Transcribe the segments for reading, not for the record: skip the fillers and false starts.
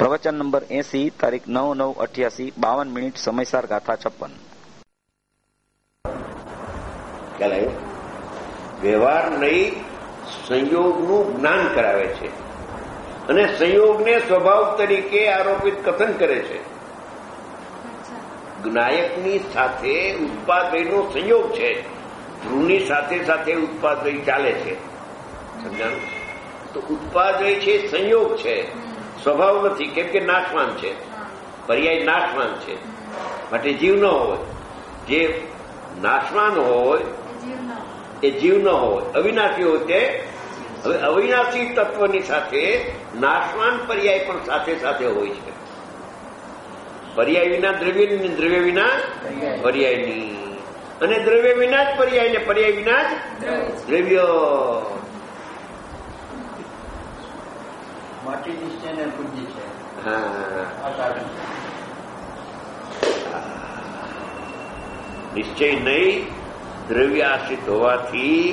પ્રવચન નંબર 80, તારીખ 9/9/88, 52 મિનિટ, સમયસાર ગાથા 56. ખ્યાલ આવ્યો? વ્યવહાર નહીં, સંયોગનું જ્ઞાન કરાવે છે અને સંયોગને સ્વભાવ તરીકે આરોપિત કથન કરે છે. જ્ઞાયકની સાથે ઉત્પાદયનો સંયોગ છે. ધ્રુવની સાથે સાથે ઉત્પાદય ચાલે છે. સમજાણું? તો ઉત્પાદય છે, સંયોગ છે, સ્વભાવ નથી. કેમ કે નાશવાન છે, પર્યાય નાશવાન છે. માટે જીવ ન હોય. જે નાશવાન હોય એ જીવ ન હોય, અવિનાશી હોય તે. હવે અવિનાશી તત્વની સાથે નાશવાન પર્યાય પણ સાથે સાથે હોય છે. પર્યાય વિના દ્રવ્યની, દ્રવ્ય વિના પર્યાયની, અને દ્રવ્ય વિના જ પર્યાય ને પર્યાય વિના જ દ્રવ્ય. નિશ્ચય નહીં, દ્રવ્ય આશ્રિત હોવાથી,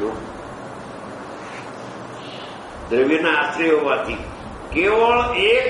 દ્રવ્યના આશ્રય હોવાથી કેવળ એક,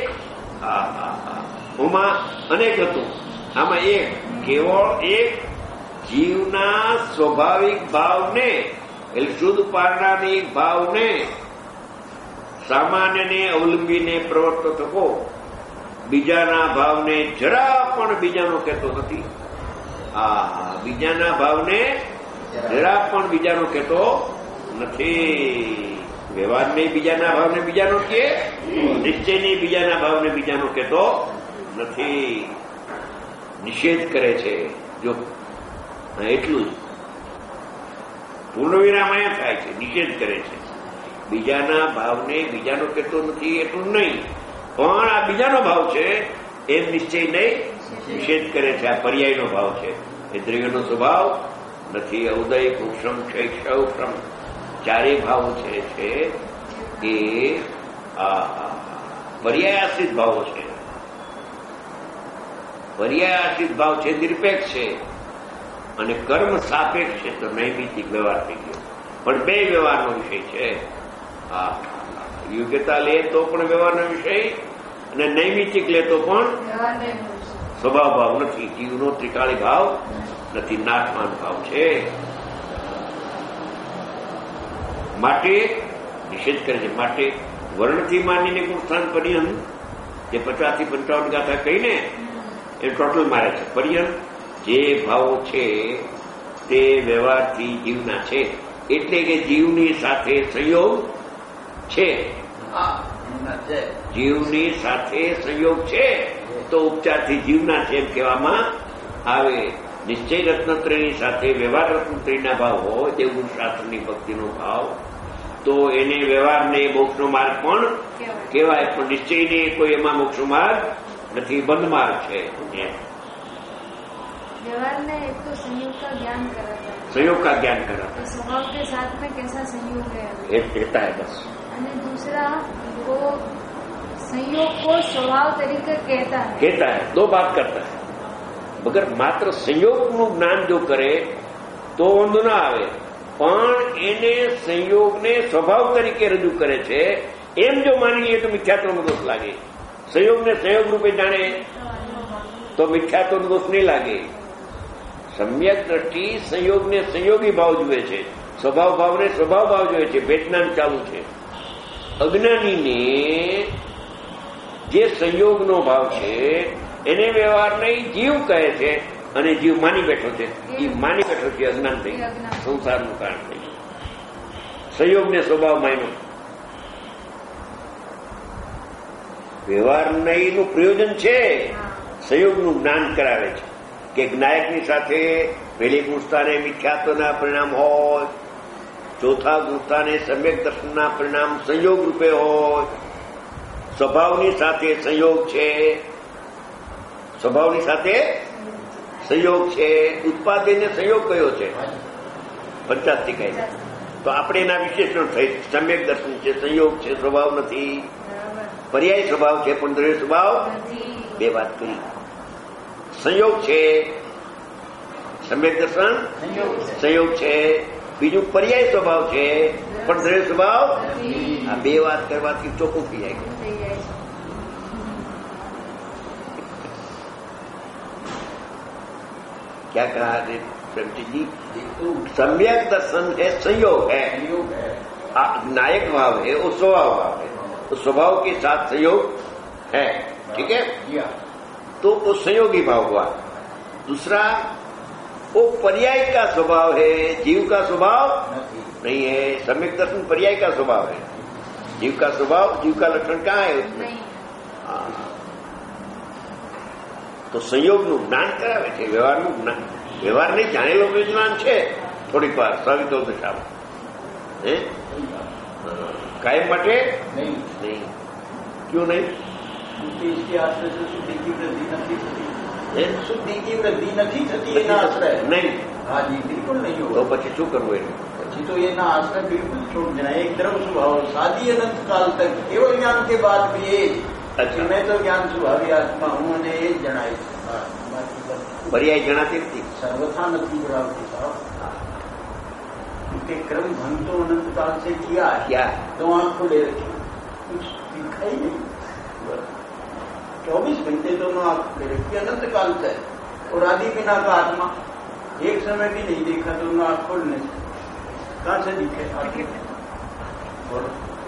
ઉમાં અનેક હતું, આમાં એક, કેવળ એક જીવના સ્વાભાવિક ભાવને, એટલે શુદ્ધ પારણાની ભાવને સામાન્યને અવલંબીને પ્રવર્તો થકો, બીજાના ભાવને જરા પણ બીજાનો કહેતો નથી. બીજાના ભાવને જરા પણ બીજાનો કહેતો નથી. વ્યવહારને બીજાના ભાવને બીજાનો કહે, નિશ્ચયને બીજાના ભાવને બીજાનો કહેતો નથી. નિષેધ કરે છે. જો એટલું જ પૂર્ણવિરામ અહીંયા થાય છે. નિષેધ કરે છે. બીજાના ભાવને બીજાનો કહેતો નથી એટલું નહીં, પણ આ બીજાનો ભાવ છે એમ નિશ્ચય નહીં, નિષેધ કરે છે. આ પર્યાયનો ભાવ છે. એ દ્રવ્યનો સ્વભાવ નથી. ઉદય, કુક્ષમ, ક્ષયક્ષમ ચારે ભાવો છે એ પર્યાય આશ્રિત ભાવો છે. પર્યાય આશ્રિત ભાવ છે, નિરપેક્ષ છે અને કર્મ સાપેક્ષ છે. તો નૈમિતિક વ્યવહાર થઈ ગયો, પણ બે વ્યવહારનો વિષય છે. યોગ્યતા લે તો પણ વ્યવહારનો વિષય, અને નૈમિતિક લે તો પણ સ્વભાવ ભાવ નથી. જીવનો ત્રિકાળી ભાવ નથી, નાશવાન ભાવ છે. માટે નિષેધ કરે છે. માટે વર્ણથી માનીને ગુણસ્થાન પર્યંત જે 50 થી 55 ગાથા કહીને એ ટોટલ મારે છે. પર્યંત જે ભાવો છે તે વ્યવહારથી જીવના છે, એટલે કે જીવની સાથે સંયોગ છે. જીવની સાથે સંયોગ છે તો ઉપચારથી જીવના છે એમ કહેવામાં આવે. નિશ્ચય રત્નત્રયની સાથે વ્યવહાર રત્નત્રયના ભાવ હોય, દેવગુણ શાસ્ત્રની ભક્તિનો ભાવ, તો એને વ્યવહારને મોક્ષનો માર્ગ પણ કહેવાય. પણ નિશ્ચયને કોઈ એમાં મોક્ષનો માર્ગ નથી, બંધ માર્ગ છે. संयोग का ज्ञान कराता है, स्वभाव के साथ में कैसा संयोग है कहता है बस. અને दूसरा वो संयोग को स्वभाव तरीके कहता है, दो बात करता है. मगर मात्र संयोगનું જ્ઞાન જો કરે તો વાંધો ના આવે, પણ એને સંયોગને સ્વભાવ તરીકે રજૂ કરે છે એમ જો માની લઈએ તો મિથ્યાત્વનો દોષ લાગે. સંયોગને સંયોગ રૂપે જાણે તો મિથ્યાત્વનો દોષ નહીં લાગે. સમ્યક દ્રષ્ટિ સંયોગને સંયોગી ભાવ જુએ છે, સ્વભાવ ભાવને સ્વભાવ ભાવ જુએ છે. વેદનાન ચાલુ છે. અજ્ઞાનીને જે સંયોગનો ભાવ છે એને વ્યવહાર નહીં જીવ કહે છે, અને જીવ માની બેઠો છે. એ માની બેઠો છે, અજ્ઞાન થઈ, સંસારનું કારણ થઈ. સંયોગને સ્વભાવ માન્યો. વ્યવહાર નહીંનું પ્રયોજન છે સંયોગનું જ્ઞાન કરાવે છે કે જ્ઞાયકની સાથે પહેલી ગુણસ્થાને મિથ્યાત્વના પરિણામ હોય, ચોથા ગુણસ્થાને સમ્યક દર્શનના પરિણામ સંયોગ રૂપે હોય. સ્વભાવની સાથે સંયોગ છે, સ્વભાવની સાથે સંયોગ છે. ઉત્પાદનને સંયોગ કયો છે? 50 કહે. તો આપણે એના વિશેષણ થઈ. સમ્યક દર્શન છે, સંયોગ છે, સ્વભાવ નથી. પર્યાય સ્વભાવ છે પણ દ્રવ્ય સ્વભાવ. બે વાત કરી. સંયોગ છે, સમ્યક દર્શન સંયોગ છે, બીજું પર્યાય સ્વભાવ છે પણ દ્રવ્ય સ્વભાવ. આ બે વાત કરવાથી ચોખ્ખું થઈ જાય. क्या कहा प्रेमचंद जी? सम्यक दर्शन है, संयोग है, नायक भाव है, वो स्वभाव भाव है, तो स्वभाव के साथ संयोग है, ठीक है। तो वो संयोगी भाव हुआ। दूसरा, वो पर्याय का स्वभाव है, जीव का स्वभाव नहीं है। सम्यक दर्शन पर्याय का स्वभाव है, जीव का स्वभाव, जीव का लक्षण कहाँ है उसमें? તો સંયોગનું જ્ઞાન કરાવે છે, વ્યવહારનું જ્ઞાન. વ્યવહારને જાણેલો જ્ઞાન છે થોડીક વાર સવિતો દશામાં, કાયમ માટે નહીં. ક્યું નહીં? શુદ્ધિ की वृद्धि નથી થતી એના આશ્રય નહીં. હાજી બિલકુલ નહીં. તો પછી શું કરવું એનું? પછી तो ये ना आश्रय बिल्कुल छोड़ देना. एक तरफ स्वभाव शादी अनंत काल तक केवल ज्ञान के बाद भी ये अच्छा मैं तो ज्ञान स्वभावी आत्मा हूँ અને એ જણાય છે. पर्याय જણાતી નથી, सर्वथा નથી જણાવતી साहब, क्योंकि क्रम भंग तो अनंत काल से किया है. क्या तो आंख खुले रखी, कुछ दिखा ही नहीं. 24 घंटे दोनों आंख खुले रखी अनंत काल से. और आदि बिना का आत्मा एक समय भी नहीं देखा दोनों आंख खोलने से. कहां से दिखे? और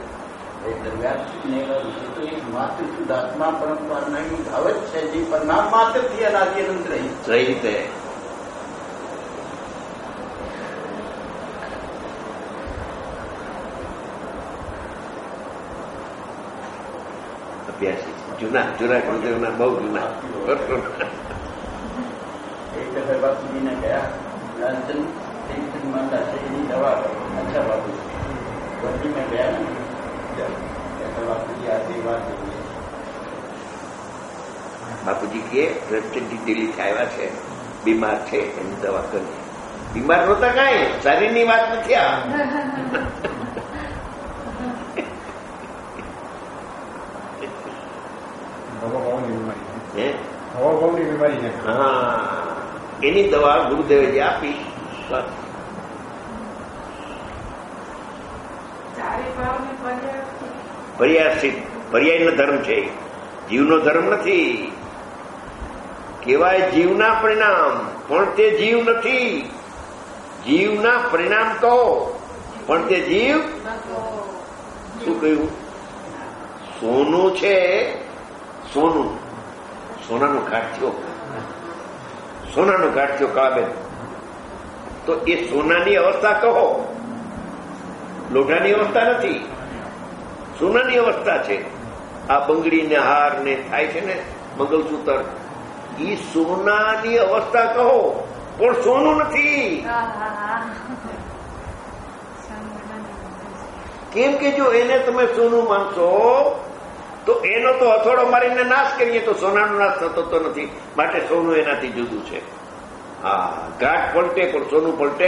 तो एक मात्र शुद्धात्मा परंपरा की धावत है जी, परिणाम मात्र थी अनादि अनंत रहित है. અભ્યાસી જૂના ગુરુદેવના બહુ જૂના. એક દફે બાપુજીને ગયા લાલચંદ ટેન્શન માંદા છે એની દવા અચ્છા બાપુજી વરદી મેં ગયા ને બાપુજી આશીર્વાદ જોઈએ. બાપુજી કે પ્રેમચંદજી દિલ્હીથી આવ્યા છે, બીમાર છે, એની દવા કરી. બીમાર નહોતા કાંઈ, શરીરની વાત નથી આ. હા, એની દવા ગુરુદેવે આપી. પર્યાસિત પર્યાયનો ધર્મ છે, જીવનો ધર્મ નથી. કહેવાય જીવના પરિણામ, પણ તે જીવ નથી. જીવના પરિણામ કહો પણ તે જીવ. શું કહ્યું? સોનું છે, સોનું, સોનાનો ઘાટ થયો, સોનાનો ઘાટ થયો કાળાબેન. તો એ સોનાની અવસ્થા કહો, લોઢાની અવસ્થા નથી, સોનાની અવસ્થા છે. આ બંગડી ને હાર ને થાય છે ને મંગલસૂત્ર, એ સોનાની અવસ્થા કહો પણ સોનું નથી. કેમ કે જો એને તમે સોનું માનશો તો એનો તો હથોડો મારીને નાશ કરીએ તો સોનાનો નાશ થતો તો નથી. માટે સોનું એનાથી જુદું છે. હા, ઘાટ પલટે પણ સોનું પલટે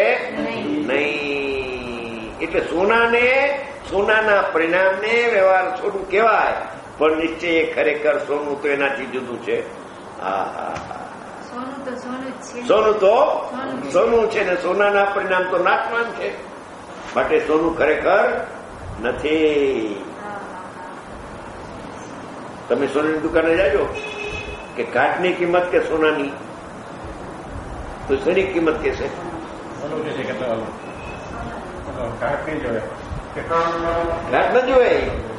નહીં. એટલે સોનાને, સોનાના પરિણામને વ્યવહાર સોનું કહેવાય, પણ નિશ્ચય ખરેખર સોનું તો એનાથી જુદું છે. સોનું તો સોનું છે ને સોનાના પરિણામ તો નાશવાન છે. માટે સોનું ખરેખર નથી. તમે સોનાની દુકાને જાજો કે ઘાટની કિંમત કે સોનાની, તો શેની કિંમત કહેશે? ઘાટ ન જોવે.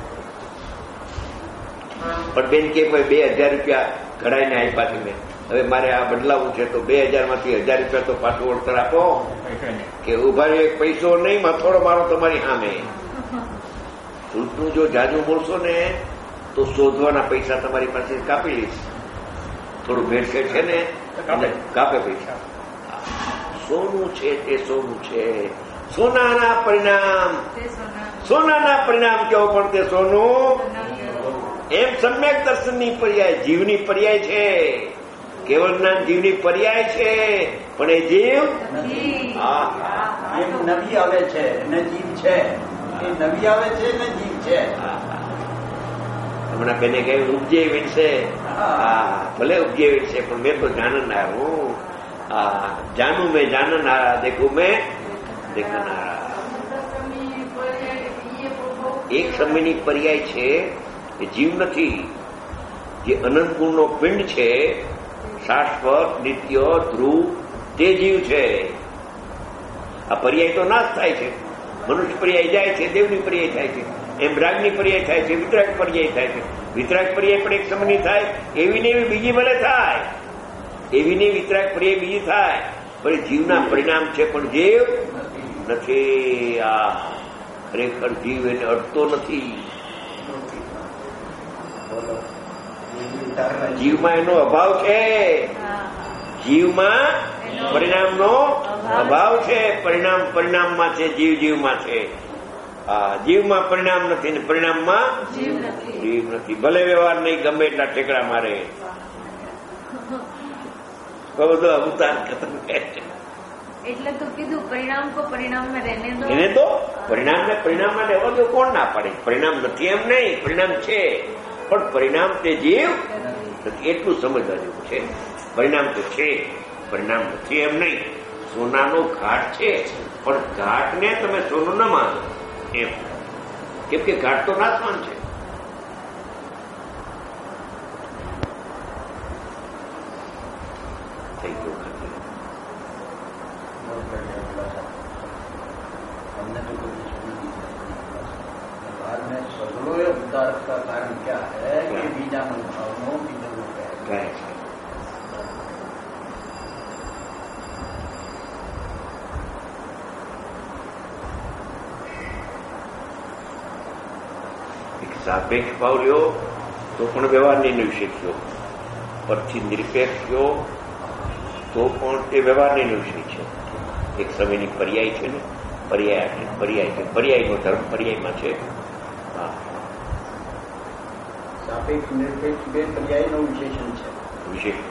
પણ બેન કે 2000 રૂપિયા ઘડાઈને આપ્યા છે મેં, હવે મારે આ બદલાવવું છે તો 2000 માંથી 1000 રૂપિયા તો પાછું વળતર આપો. કે ઉભા એક પૈસો નહીં, મથોડો મારો તમારી સામે. છૂટનું જો જાજુ બોલશો ને તો શોધવાના પૈસા તમારી પાસે કાપી લઈશ. થોડું ભેળસેળ છે ને કાપે પૈસા. સોનું છે તે સોનું છે. સોનાના પરિણામ, સોનાના પરિણામ કેવો પણ તે સોનું. એમ સમ્યક દર્શનની પર્યાય જીવની પર્યાય છે. કેવળ જ્ઞાન જીવની પર્યાય છે, પણ એ જીવ એમ નવી આવે છે ને જીવ છે. એ નવી આવે છે ને જીવ છે. હમણાં બેને કહ્યું ઉપજે વિનશે. હા, ભલે ઉપજે વિનશે, પણ મેં તો જાણનાર હું. જાણું મેં જાણનારા, દેખું મેં દેખનારા. એક સમયની પર્યાય છે એ જીવ નથી. જે અનંત ગુણનો પિંડ છે, શાશ્વત, નિત્ય, ધ્રુવ, તે જીવ છે. આ પર્યાય તો નાશ થાય છે. મનુષ્ય પર્યાય જાય છે, દેવની પર્યાય થાય છે, એમ રાગની પર્યાય થાય છે, વિતરાગ પર્યાય થાય છે. વિતરાગ પર્યાય પણ એક સમયની થાય, એવી ને એવી બીજી ભલે થાય, એવી ને વિતરાગ પર્યાય બીજી થાય, પણ જીવના પરિણામ છે. પણ જીવ નથી. આ ખરેખર જીવ એને અડતો નથી. જીવમાં એનો અભાવ છે. જીવમાં પરિણામનો અભાવ છે. પરિણામમાં છે, જીવમાં છે. જીવમાં પરિણામ નથી ને પરિણામમાં જીવ નથી. ભલે વ્યવહાર નહીં, ગમે એટલા ઠેકડા મારે, બધો અવતાર ખતમ કહે છે. એટલે તો કીધું પરિણામ કો પરિણામ में रहने दो. એને તો પરિણામને પરિણામમાં રહેવા દો. કોણ ના પાડે? પરિણામ નથી એમ નહીં, પરિણામ છે, પણ પરિણામ તે જીવ નથી, એટલું સમજવા જેવું છે. પરિણામ તો છે, પરિણામ નથી એમ નહીં. સોનાનો ઘાટ છે, પણ ઘાટને તમે સોનું ન માનો એમ, કેમ કે ઘાટ તો નાશવાન છે. થઈ ગયું. हमने तो कोई बाद में सगलों उद्धार का कारण क्या है कि बीजा मन भावनों की जरूरत है. સાપેક્ષ ભાવ લ્યો તો પણ વ્યવહારની વિષય થયો, પરથી નિરપેક્ષ લ્યો તો પણ તે વ્યવહારની વિષય છે. એક સમયની પર્યાય છે ને, પર્યાયનો ધર્મ પર્યાયમાં છે. સાપેક્ષ નિરપેક્ષ બે પર્યાયનો વિશેષણ છે. વિશેષણ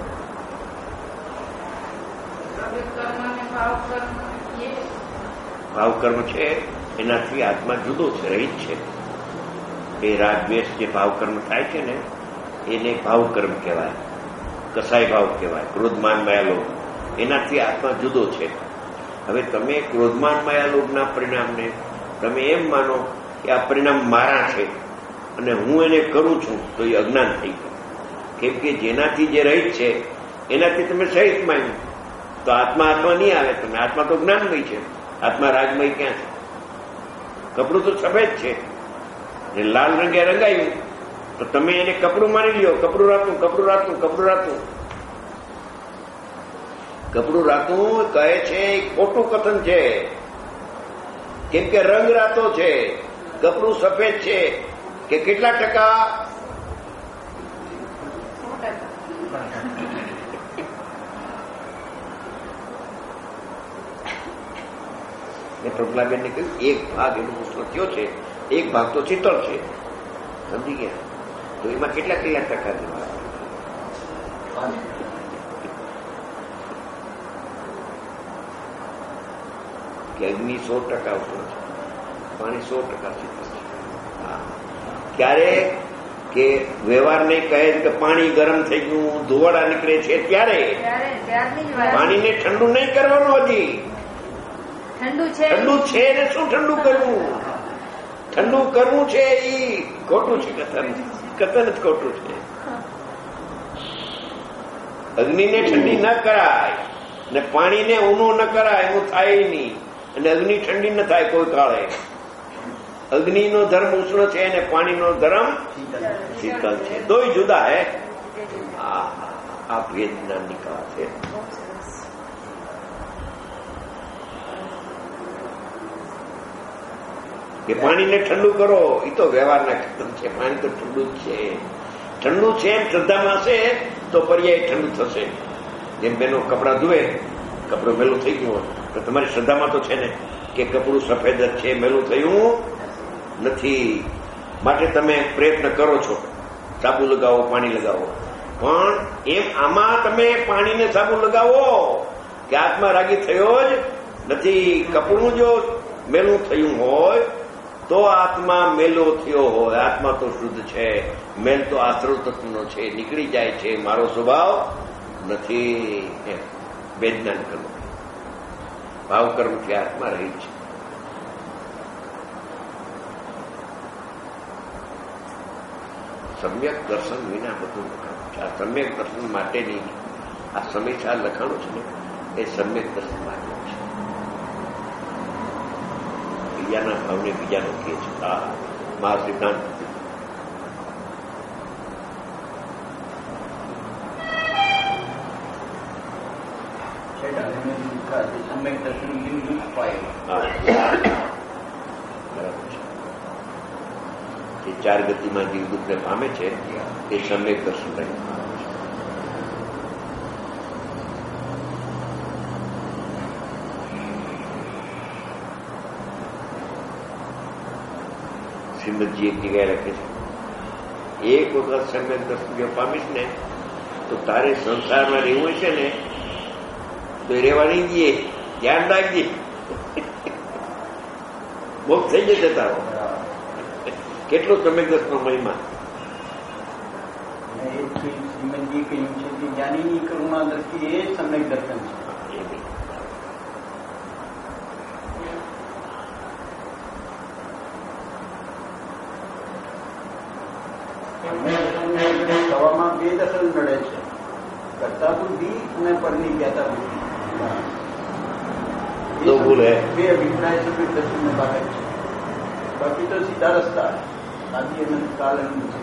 ભાવ કર્મ છે, એનાથી આત્મા જુદો છે, રહિત છે. એ રાગ દ્વેષ જે ભાવ કર્મ થાય છે ને, એને ભાવ કર્મ કહેવાય, કસાય ભાવ કહેવાય, ક્રોધમાન માયાલોભ, એનાથી આત્મા જુદો છે. હવે તમે ક્રોધમાન માયાલોભના પરિણામને તમે એમ માનો કે આ પરિણામ મારા છે અને હું એને કરું છું, તો એ અજ્ઞાન થઈ ગયું. કેમ કે જેનાથી જે રહિત છે એનાથી તમે સહિત માન્યું, તો આત્મા નહીં આવે. તમે આત્મા તો જ્ઞાનમય છે, આત્મા રાગમય ક્યાં છે? કપડું તો સફેદ છે ને લાલ રંગે રંગાયું, તો તમે એને કપડું માની લ્યો. કપડું રાતું કહે છે, ખોટું કથન છે. કેમ કે રંગ રાતો છે, કપડું સફેદ છે. કે કેટલા ટકા? મેં પ્રભલાબેનને કહ્યું, એક ભાગ એનો મુસ્લો થયો છે, એક ભાગ તો શીતળ છે. સમજી ગયા? તો એમાં કેટલા ટકા દેવા? કે અગ્નિ 100% ઉષ્ણ છે, પાણી 100% શીતળ છે. ક્યારે કે વ્યવહારને કહે કે પાણી ગરમ થઈ ગયું, ધુવાડા નીકળે છે, ત્યારે પાણીને ઠંડુ નહીં કરવાનું. હજી ઠંડુ છે ને શું ઠંડુ કરવું? ઠંડુ કરવું છે એ ખોટું છે. કથન જ ખોટું છે. અગ્નિને ઠંડી ન કરાય ને પાણીને ઊનું ન કરાય, એનું થાય નહીં. અને અગ્નિ ઠંડી ન થાય કોઈ કાળે. અગ્નિનો ધર્મ ઉષ્ણ છે અને પાણીનો ધર્મ શીતળ છે. દોય જુદા હે. આ ભેદ જ્ઞાનની કળા છે. કે પાણીને ઠંડુ કરો, એ તો વ્યવહારના ખતમ છે. પાણી તો ઠંડુ જ છે. ઠંડુ છે એમ શ્રદ્ધામાં હશે તો પર્યાય ઠંડુ થશે. જેમ બેનો કપડા ધુએ, કપડું મેલું થઈ ગયું, તો તમારી શ્રદ્ધામાં તો છે ને કે કપડું સફેદ જ છે, મેલું થયું નથી. માટે તમે પ્રયત્ન કરો છો, સાબુ લગાવો, પાણી લગાવો. પણ એમ આમાં તમે પાણીને સાબુ લગાવો કે આત્મા રાગી થયો જ નથી. કપડું જો મેલું થયું હોય તો આત્મા મેલો થયો હોય. આત્મા તો શુદ્ધ છે. મેલ તો આશ્રવ તત્વનો છે, નીકળી જાય છે. મારો સ્વભાવ નથી. વેદનાન કર્મ, ભાવ કર્મથી આત્મા રહી છે. સમ્યક દર્શન વિના બધું લખાણું છે. આ સમ્યક દર્શન માટેની આ સમયસાર લખાણું છે ને, એ સમ્યક દર્શન માત્ર છે. બીજાના ભાવને બીજાનો કહે છે. આ મહાસિદ્ધાંત સમ્યક દર્શન દુઃખ પાય. બરાબર છે. જે ચાર ગતિમાં જીવ દુઃખને પામે છે એ સમ્યક દર્શન રહે. શ્રીમદજી એક જગ્યાએ લખે છે, એક વખત સમ્યક દર્શન જો પામીશ ને તો તારે સંસારમાં રહેવું છે ને તો રહેવા નહીં દઈએ, ધ્યાન રાખજે, મોક્ષ થઈ જશે તારો. કેટલો સમ્યક દર્શનનો મહિમા. શ્રીમદજી કહ્યું છે કે જ્ઞાનીની કરુણા દ્રષ્ટિ એ સમ્યક દર્શન છે. સવામાં બે દર્શન નડે છે, કરતા બુદ્ધિ અને પરની જ્ઞાતા બુદ્ધિ. બે અભિપ્રાય સમ્યક દર્શન બાબત છે. બાકી તો સીધા રસ્તા આદિ અનંત કાલ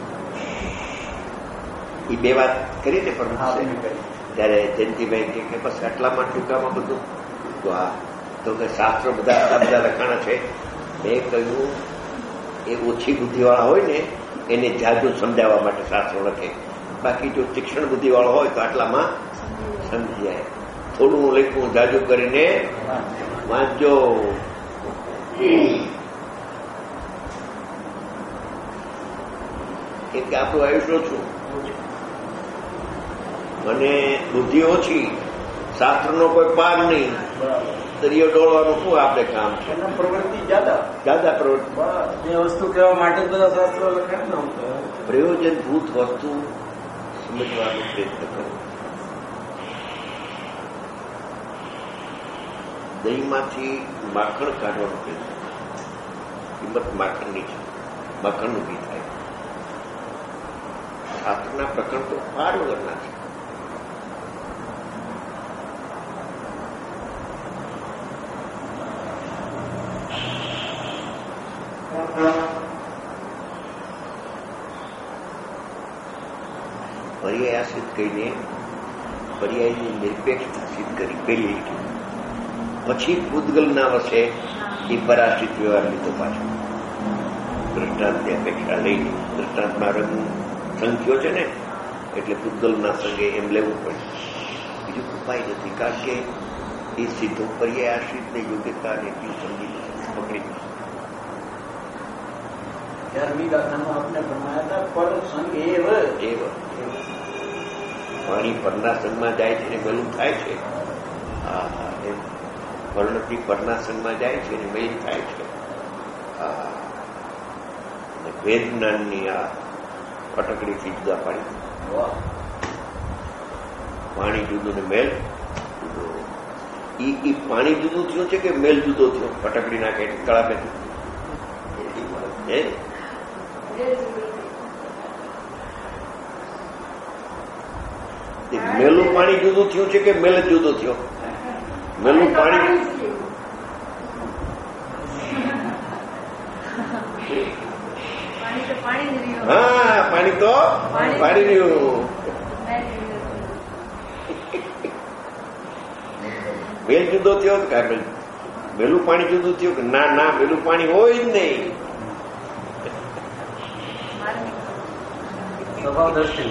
એ બે વાત કરી ને પણ ત્યારે જયંતિભાઈ કે બસ આટલામાં ટૂંકામાં બધું તો આ તો કે શાસ્ત્રો બધા લખાણા છે. મેં કહ્યું એ ઓછી બુદ્ધિવાળા હોય ને એને જાજુ સમજાવવા માટે શાસ્ત્રો લખે. બાકી જો તીક્ષ્ણ બુદ્ધિવાળો હોય તો આટલામાં સમજી જાય. થોડું લખવું જાજુ કરીને વાંચજો. કેમ કે આપણું આયુષ્ય ઓછું અને બુદ્ધિ ઓછી, શાસ્ત્રનો કોઈ પાર નહીં, દરિયો ડોળવાનું શું આપણે કામ છે? પ્રવૃત્તિ જ્યાદા પ્રવૃત્તિ. એ વસ્તુ કહેવા માટે બધા શાસ્ત્રો લખાય. પ્રયોજનભૂત વસ્તુ સમજવાનો પ્રયત્ન કરો. દહીંમાંથી માખણ કાઢવાનો પ્રયત્ન. કિંમત માખણની છે, માખણનું ઘી થાય. શાસ્ત્રના પ્રકરણ તો પાર વગરના છે. પર્યાય સિદ્ધ કહીને પર્યાયની નિરપેક્ષતા સિદ્ધ કરી પેલી, પછી પૂતગલના વશે એ પરાશ્રિત વ્યવહાર લીધો પાછો. દ્રષ્ટાંતની અપેક્ષા લઈને દ્રષ્ટાંતમાં રંગ સંખ્યો છે ને એટલે પૂતગલના સંગે એમ લેવું પડે. બીજું ઉપાય નથી, કારણ કે એ સીધો પર્યાય આશ્રિતને યોગ્યતા અને એટલી સમજી પકડી. 11મી ગાથામાં આપણે ભણાયા હતા પર સંગ એવ પાણી પરના સંગમાં જાય છે ને મેલું થાય છે. એમ વર્ણથી પરના સંગમાં જાય છે ને મેલ થાય છે. ભેદ જ્ઞાનની આ ફટકડીથી જુદા પાડી. પાણી જુદું ને મેલ જુદો. ઈ પાણી જુદું થયું છે કે મેલ જુદો થયો? ફટકડી નાખે કળાપે મેલું પાણી જુદું થયું છે કે મેલ જ જુદો થયો? મેલું પાણી હા પાણી તો પાણી રહ્યું. મેલ જુદો થયો કે મેલું પાણી જુદું થયું કે ના મેલું પાણી હોય જ નહીં. સ્વભાવ દ્રષ્ટિ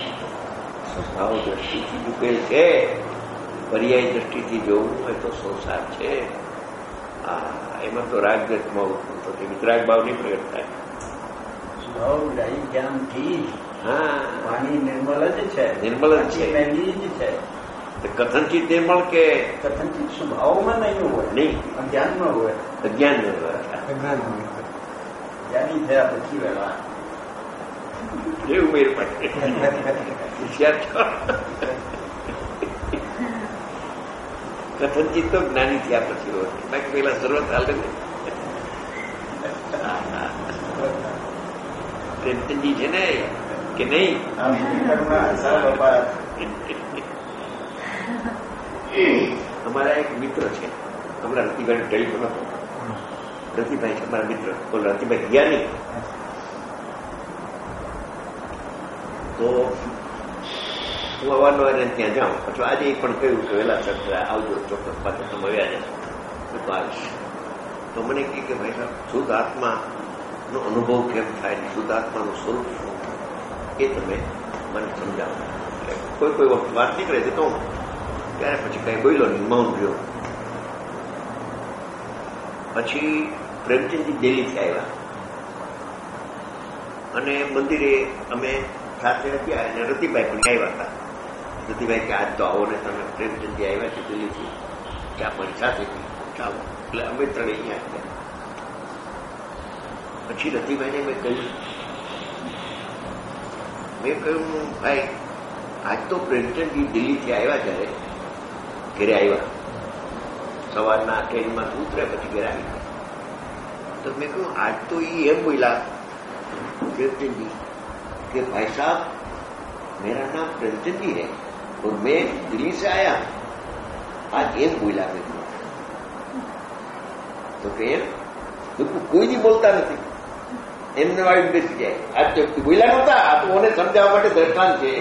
ઉકેલ છે. પર્યાય દ્રષ્ટિથી જોવું હોય તો સંસાર છે. એમાં તો રાગદ્વેષમાં વિતરાગ ભાવ નહીં પ્રગટ થાય. જ્ઞાનથી હા પાણી નિર્મલ જ છે. નિર્મલ જ છે. મેલી જ છે. કથનચિત નિર્મળ કે કથનચિત સ્વભાવમાં નહીં હોય, નહીં ધ્યાનમાં હોય. અજ્ઞાન જ્ઞાની થયા પછી વહેલા જે ઉમેર પડે કથનચિત તો જ્ઞાની થયા પછી હોય. બાકી પેલા સર્વત હાલે ને પ્રેમચંદજી છે ને કે નહીં? અમારા એક મિત્ર છે, હમણાં રતિભાઈ ટેલિફોન હતો. રતિભાઈ છે અમારા મિત્ર, બોલો રતિભાઈ ગયા નહીં. તો હું અવારનવાર ત્યાં જાઉં. પછી આજે પણ કહ્યું કે વહેલા સર આવજો, ચોક્કસ પાછળ તમે આવ્યા છે તો આવીશ. તો મને કે ભાઈ સાહેબ શુદ્ધ આત્માનો અનુભવ કેમ થાય, શુદ્ધ આત્માનું સ્વરૂપ શું, એ તમે મને સમજાવો. કોઈ કોઈ વખત વાત નીકળે છે તો ત્યારે પછી કઈ બોલ્યો નહીં, મૌન રહ્યો. પછી પ્રેમચંદજી દિલ્હીથી આવ્યા અને મંદિરે અમે સાથે ગયા અને રતિભાઈ પણ આવ્યા હતા. રતિભાઈ કે આજ તો આવો ને તમે પ્રેમચંદજી આવ્યા છે દિલ્હીથી, કે આપણી સાથે ચાલો. એટલે અમે ત્રણે અહીંયા ગયા. પછી રતિભાઈને મેં કહ્યું ભાઈ આજ તો પ્રેમચંદજી દિલ્હીથી આવ્યા, જયારે ઘરે આવ્યા સવારના ટ્રેનમાં ઉતરે પછી ઘરે આવી ગયા. તો મેં કહ્યું આજ તો એ એમ બોલ્યા प्रेमचंद जी कि भाई साहब मेरा नाम प्रेमचंद जी है और मैं दिल्ली से आया, आज एम बोला मैं तो क्या કોઈ નહીં બોલતા નથી, એમને વાળી બેસી જાય. આજ તો બોલ્યા નહોતા, આ તો મને સમજાવવા માટે દર્શાન છે.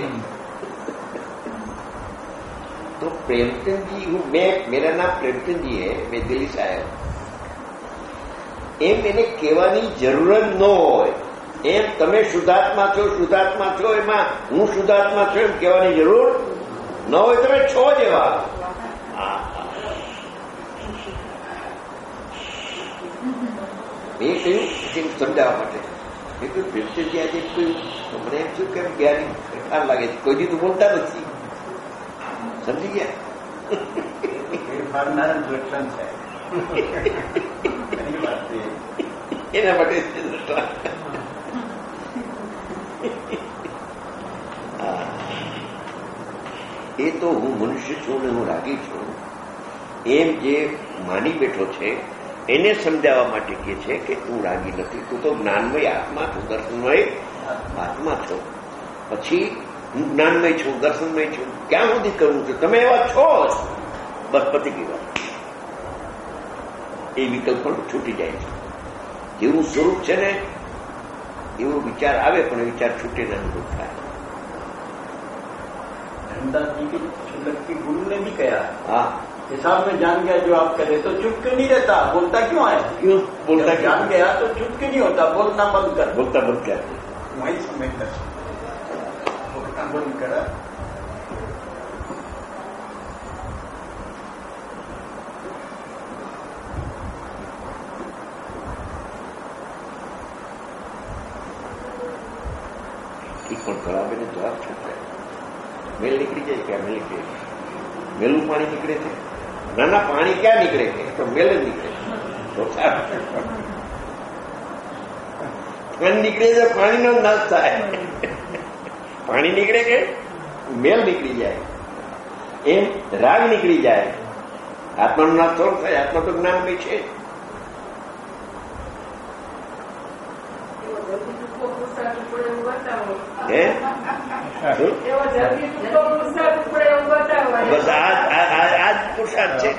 तो प्रेमचंद जी हूं मैं, मेरा नाम प्रेमचंद जी है, मैं दिल्ली से आया. એમ એને કહેવાની જરૂર જ ન હોય. એમ તમે શુદ્ધાત્મા છો એમાં હું શુદ્ધાત્મા છું એમ કહેવાની જરૂર ન હોય. તમે છો જેવા. મેં કહ્યું સમજાવવા માટે, મેં કહ્યું પ્રેમચંદજી આજે કહ્યું તો મને એમ થયું કેમ ગયા ફેરફાર લાગે છે, કોઈ દી તો બોલતા નથી. સમજી ગયા? ફેરફારના લક્ષણ છે એના માટે એ તો હું મનુષ્ય છું ને હું રાગી છું એમ જે માની બેઠો છે એને સમજાવવા માટે કહે છે કે તું રાગી નથી, તું તો જ્ઞાનમય આત્મા છું, દર્શનમય આત્મા છો. પછી હું જ્ઞાનમય છું, દર્શનમય છું, ક્યાં સુધી કરવું છે? તમે એવા છો બસ પતી ગઈ વાત. એ વિકલ્પ પણ છૂટી જાય છે. જેવું સ્વરૂપ છે ને એવો વિચાર આવે પણ વિચાર છૂટે ને અનુભવ થાય. धर्मदास जी के शुल्लक के गुरु ने भी कहा, हाँ हिसाब में जान गया जो आप करे तो चुप क्यों नहीं रहता, बोलता क्यों है? क्यों बोलता? जान गया तो चुप क्यों नहीं होता, बोलना बंद कर. बोलता बंद कर वही समझता बोलना बंद करा. પણ કળાબેને જવાબ છૂટે, મેલ નીકળી જાય કે મેલ નીકળે, મેલું પાણી નીકળે છે. નાના પાણી ક્યાં નીકળે છે? તો મેલ જ નીકળે. પાણી નીકળે તો પાણીનો નાશ થાય. પાણી નીકળે કે મેલ નીકળી જાય, એમ રાગ નીકળી જાય, આત્માનો નાશ થોડો થાય. આત્મા તો જ્ઞાનમય છે. બસ આ પુરુષાર્થ છે.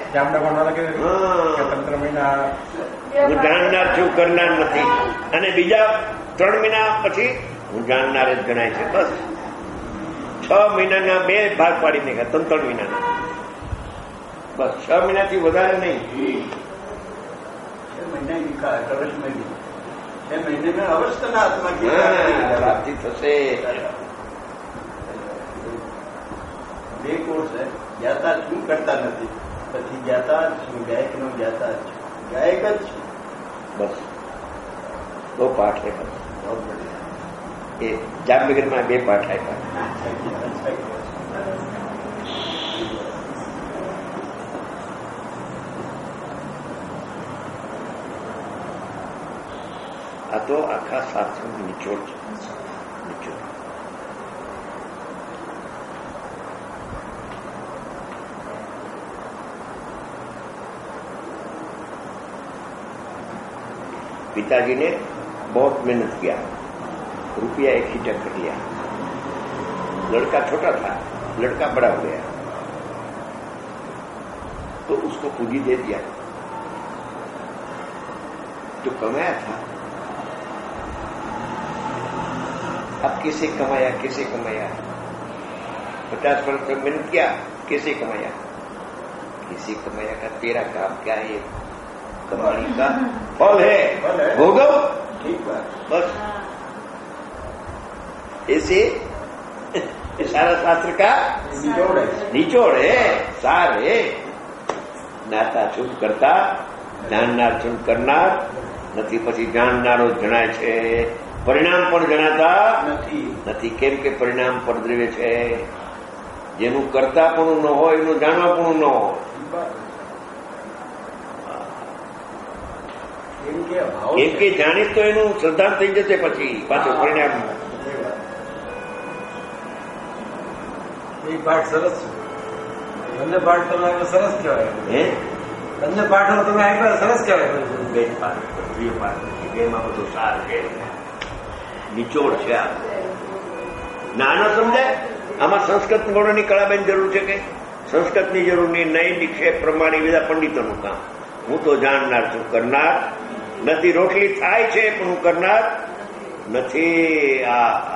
હું જાણનાર છું, કરનાર નથી. અને બીજા 3 મહિના પછી હું જાણનાર જ ગણાય છે. બસ 6 મહિનાના 2 ભાગ પાડી નાખ્યા, 3 મહિનાના. બસ 6 મહિનાથી વધારે નહીં. 6 મહિના लिखा है कवच में भी. 6 महीने में अवश्य ना आत्मा की પ્રાપ્તિ થશે. 2 કોર્સ है. જ્ઞાતા શું કરતા નથી, પછી જ્ઞાતા છું, ગાયક નો જ્ઞાતા છું, ગાયક જ છું. બસ 2 પાઠ है. બસ એ જામનગરમાં 2 પાઠ આપ્યા. આ તો આખા શાસ્ત્રનું નિચોડ છે. નિચોડ पिताजी ने बहुत मेहनत किया, रुपया इकट्ठा कर लिया. लड़का छोटा था, लड़का बड़ा हो गया. तो उसको पूंजी दे दिया, जो कमाया था। अब कैसे कमाया, कैसे कमाया? 50 वर्ष तक मेहनत किया, कैसे कमाया? कैसे कमाया का तेरा काम क्या है? कमाने का फल है, भोगव। ठीक बात, बस ऐसे सारा शास्त्र का निचोड़ है, सार है। જ્ઞાતા શું કરતા, જાણનાર શું કરનાર નથી. પછી જાણનારો જણાય છે, પરિણામ પણ જણાતા નથી. કેમ કે પરિણામ પરદ્રવ્ય છે. જેનું કરતાપણું ન હોય એનું જાણવાપણું ન હોય. કેમ કે જાણીશ તો એનું શ્રદ્ધાંત થઈ જશે, પછી પાછું પરિણામ. એક પાઠ સરસ છે, બંને પાઠ તમે આપ્યા સરસ કહેવાય. બંને પાઠો તમે આપ્યા સરસ કહેવાય. બે પાઠ, બે પાઠ, બેમાં બધું સાર છે, નિચોડ છે. આ નાનો સમજાય. આમાં સંસ્કૃત બોર્ડની કળાબેન જરૂર છે કે સંસ્કૃતની જરૂર નહીં? નહીં. નિક્ષેપ પ્રમાણે બધા પંડિતોનું કામ. હું તો જાણનાર છું, કરનાર નથી. રોટલી થાય છે પણ હું કરનાર નથી. આ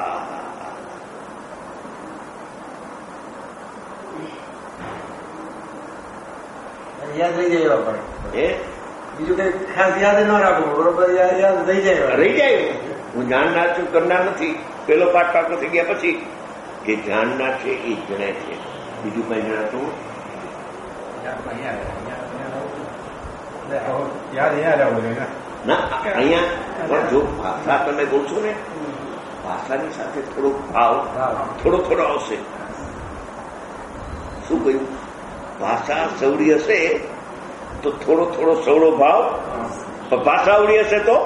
યાદ રહી જાય એવા પણ બીજું કઈ ખાસ યાદ ન રાખવું, બરોબર? યાદ રહી જાય. હું જાણનાર છું, કરનાર નથી. પેલો પાઠ પાકો થઈ ગયા પછી કે જાણનાર છે એ જણાય છે, બીજું કઈ જણાતું ના. અહીંયા જો ભાષા તમે બોલશો ને, ભાષાની સાથે થોડો ભાવ થોડો આવશે. શું કહ્યું? ભાષા સવડી હશે તો થોડો સવડો ભાવ, ભાષા અવડી હશે તો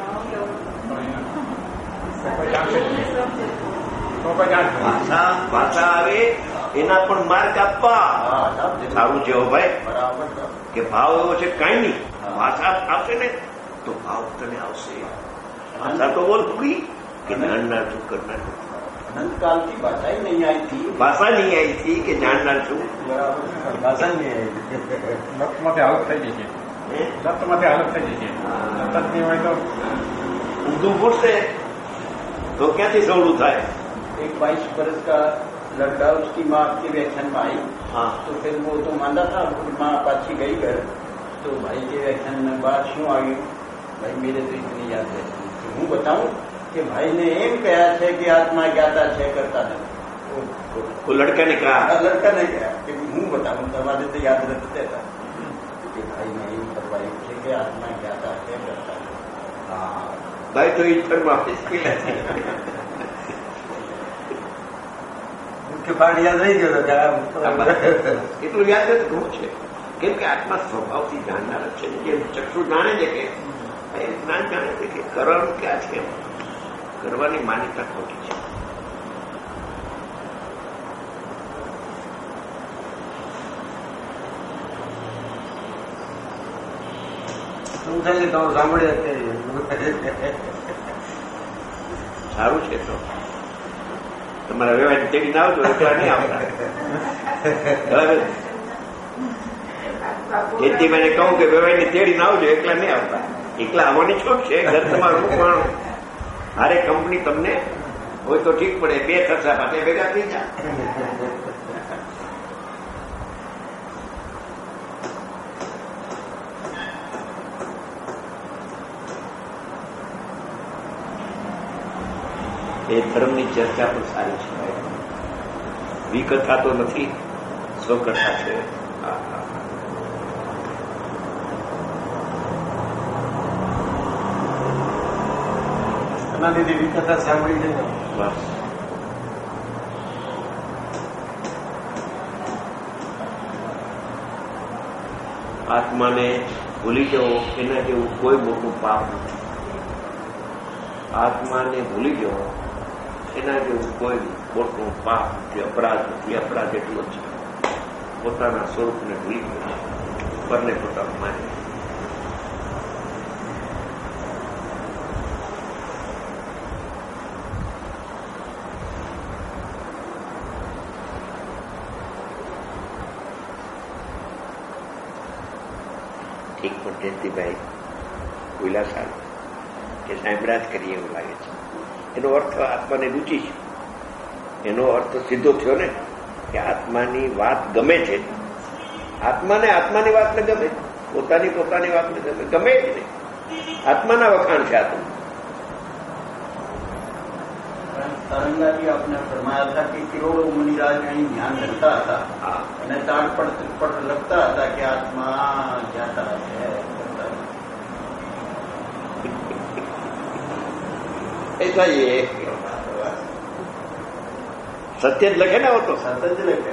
ભાષા આવે એના પણ માર્ક આપવા. સારું છે ભાઈ કે ભાવ એવો છે, કઈ નહીં. ભાષા આવશે ને તો ભાવ તને આવશે. ભાષા તો બોલ પૂરી કે જાણનાર છું, કરનાર છું. अनंतकाल की भाषा ही नहीं आई थी. भाषा नहीं आई थी कि जानना છું. ભાષા નહીં આવી. લક્ષમાંથી અલગ થઈ જશે, લક્ષમાંથી અલગ થઈ જશે. સતત નહીં હોય તો ઉર્દू बोलते तो ક્યાંથી સવડું થાય? एक 22 वर्ष का लड़का, उसकी माँ आपके व्याख्यान में आई. हाँ. तो फिर वो तो मानता था, माँ पाछी गई घर. तो भाई के व्याख्यान में बात शू आई? भाई मेरे तो इतनी याद है. तो हूँ बताऊं कि भाई ने एम कहा है कि आत्मा ज्ञाता है, करता नहीं. वो लड़का ने कहा, लड़का ने कहा कि हूँ बताऊं, समाज तो याद रखते था कि भाई ने एम करवाई है कि आत्मा ज्ञाता है, करता नहीं. हाँ भाई तो ईश्वर वापिस મુખ્ય પાઠ યાદ રહી ગયો. એટલું યાદ નથી ઘણું છે. કેમ કે આત્મા સ્વભાવથી જાણનાર જ છે. જે ચક્ષુ જાણે છે કે જ્ઞાન જાણે છે કે કરવાનું ક્યાં છે, કરવાની માન્યતા ખોટી છે. શું થાય છે તમે સાંભળે? સારું છે. તો તમારા વ્યવહાર તેડી ના આવજો, એકલા નહીં આવતા. જેથી મને કહું કે વ્યવહારની તેડી ના આવજો, એકલા નહીં આવતા. એકલા આવવાની છોટ છે. ઘર તમારું પણ હારે કંપની તમને હોય તો ઠીક પડે. બે ખર્ચા પાસે ભેગા થઈ જાય. એ ધર્મની ચર્ચા પણ સારી છે. વિકથા તો નથી, સ્વકથા છે. એના લીધે વિકથા સાંભળી છે. બસ આત્માને ભૂલી જવો એના જેવું કોઈ મોટું પાપ નથી. આત્માને ભૂલી જવો એના જેવું કોઈ મોટું પાપ નથી, અપરાધ નથી. અપરાધ એટલો જ છે પોતાના સ્વરૂપને ભૂલી ગયો, પરને પોતાનું માને. ઠીક, પણ જયંતિભાઈ વિલાસાલ કે સાંભળ્યા જ કરીએ એવું લાગે છે. એનો અર્થ આત્માને રૂચિ છે. એનો અર્થ સીધો થયો ને કે આત્માની વાત ગમે છે. આત્માને આત્માની વાતને ગમે, પોતાની વાતને ગમે જ નહીં. આત્માના વખાણ છે આ તો. તરંગાજી આપણે ફરમાયા હતા કે કરોડો મુનિરાજ અહીં ધ્યાન રખતા હતા અને તાળ પર લખતા હતા કે આત્મા જાતા છે. ऐसा ये सत्य लखे ना हो तो સતત જ લખે.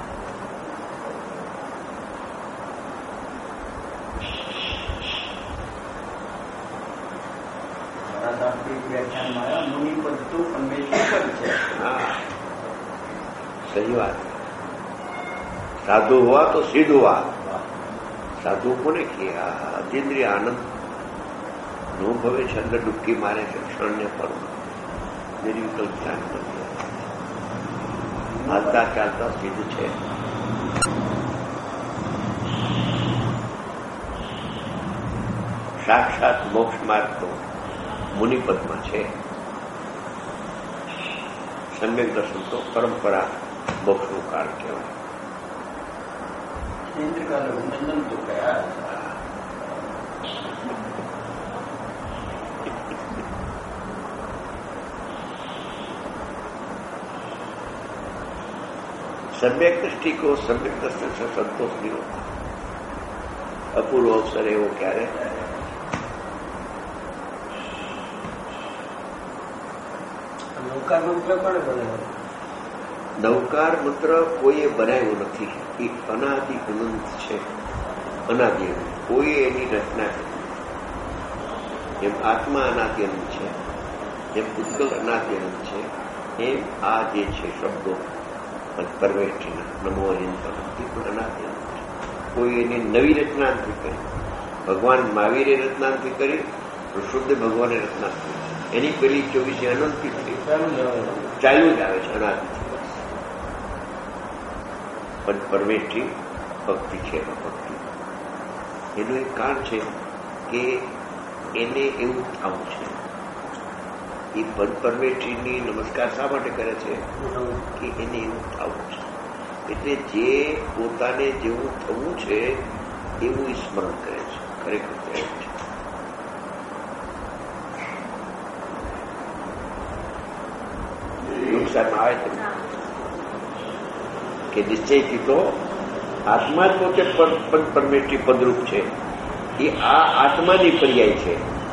વ્યાખ્યાનમાં આવ્યા મુનિ બધું પરમેશ્વર છે. सही बात. साधु हुआ तो सिद्ध हुआ. साधु कोने किया? अतीन्द्रिय आनंद अनुभवे છે, અંદર ડૂબકી મારે છે, ક્ષણને પર નિર્વિકલ્પ ધ્યાન કરી હાલતા ચાલતા સિદ્ધ છે. સાક્ષાત મોક્ષ માર્ગ તો મુનિપદમાં છે. સમ્યક દર્શન તો પરંપરા મોક્ષનું કારણ કહેવાય. ઇન્દ્રકાલે અભિનંદન તો કયા सम्यक दृष्टि को सम्यक दर्शन से संतोष नहीं होता. अपूर्व अवसर है वो क्या रहता है. નૌકાર મંત્ર કોણે બનાવ્યો? નૌકાર મંત્ર કોઈએ બનાવ્યો નથી. એ અનાદિ અનંત છે. અનાદિ અનંત કોઈએ એની રચના કરી. જેમ આત્મા અનાદિ અનંત છે, જેમ પુષ્કળ અનાદિ અનંત છે, એમ આ જે છે શબ્દો પરમેષ્ઠીના નમો અયંતર એ પણ અનાદિ અનંત છે. કોઈ એની નવી રચના નથી કરી. ભગવાન મહાવીરે રચના નથી કરી, ઋષભદેવ ભગવાને રચના કરી. એની પેલી 24 અનંતથી ચાલ્યું જ આવે છે અનાદિથી. પણ પરમેષ્ઠી ભક્તિ છે. ભક્તિ એનું એક કારણ છે કે એને એવું થવું છે. એ પરમેષ્ઠીની નમસ્કાર શા માટે કરે છે કે એને એવું થવું છે. એટલે જે પોતાને જેવું થવું છે એવું સ્મરણ કરે છે. ખરેખર કરે છે. નુકસાનમાં આવે છે કે નિશ્ચયથી તો આત્મા જ પોતે પરમેષ્ઠી પદરૂપ છે. એ આ આત્માની પર્યાય છે.